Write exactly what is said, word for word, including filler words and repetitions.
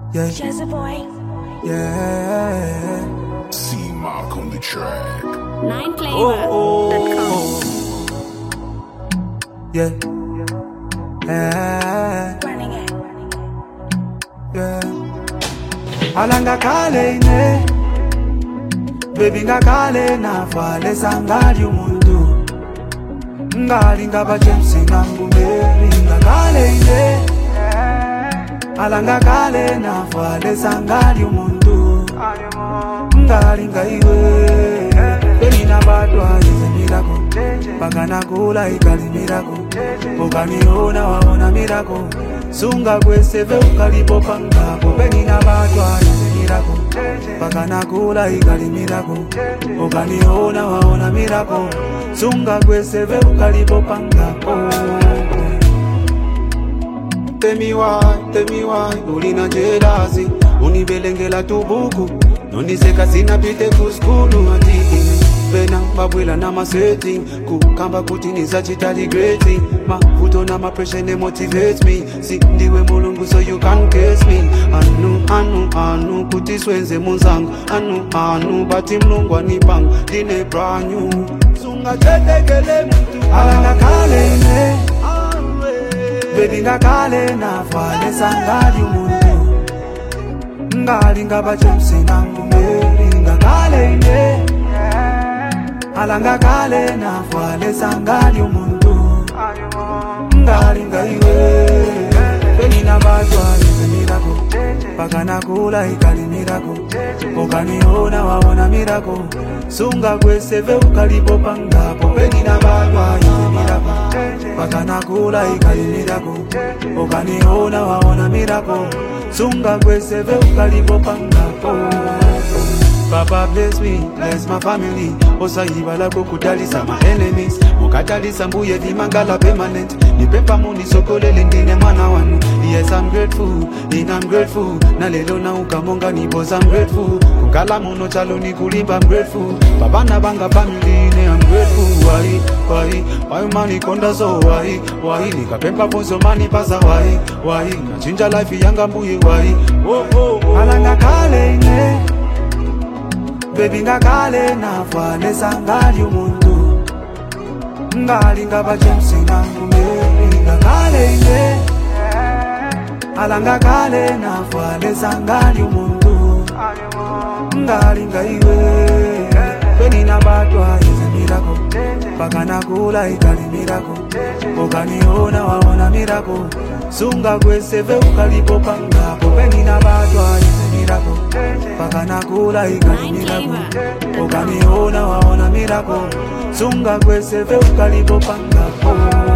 Yeah. Jazzy boy. Yeah. C Mark on the track. Nine flavor. Oh, oh, oh. Yeah. Yeah. Running it. Yeah. Alanga kale ine baby ngakale navale sangali umuntu ngali ngaba James ngangumeli ngakale ine alanga kale navale sangali umuntu ngali ngaiwe benina batwa mirako bagana kula ikali mirako ukaniona waona mirako sunga kweseve ukalipo pangapo benina batwa mirako bagana kula ikali mirako ukaniona waona mirako sunga kweseve ukalipo pangapo. Tell me why, tell me why ulina jealousy unibelengela tubuku nondiseka sinapite ku skulu atiki pena babwela na masetting kukamba kuti nizachitali great mavuto na ma pressure ne motivate me si ndiwe mulungu so you can't guess me anu anu anu kuti swenze munzangu anu anu bati mlungu anipanga dine brand new sunga tetekele mtu alanga kale ine baby ngakale navale sangali umuntu ngali ngaba James ngangumeli ngakale ine alanga kale navale sangali umuntu ngali ngaiwe benina batwa mirako bagana kula ikali mirako ukaniona waona mirako sunga kweseve ukalipo pangapo benina batwa mirako bagana kula ikali mirako ukaniona waona mirako sunga kweseve ukalipo pangapo. Papa bless me, bless my family. Osa ibala kukutalisa my enemies. Mukatalisa mbuye dimangala permanent. Ni pepa muni sokole lindine mana wanu. Yes, I'm grateful, and I'm grateful. Na lelo na ukamonga ni boss, I'm grateful. Kukala muno chalo ni kulimba, I'm grateful. Baba na banga family ne, I'm grateful. Why, why, why mani konda so why, why nikapempa ponzo mani pasa why, why nachinja life yanga mbuye why. Oh oh oh. Alanga kale ine baby ngakale navale sangali umuntu ngali ngaba James ngangumeli ngakale ine alanga kale navale sangali umuntu ngali ngaiwe benina batwa mirako bagana kula ikali mirako ukaniona waona mirako sunga kweseve ukalipo pangapo benina batwa mirako bagana kula ikali mirako ukaniona waona mirako sunga kweseve ukalipo pangapo.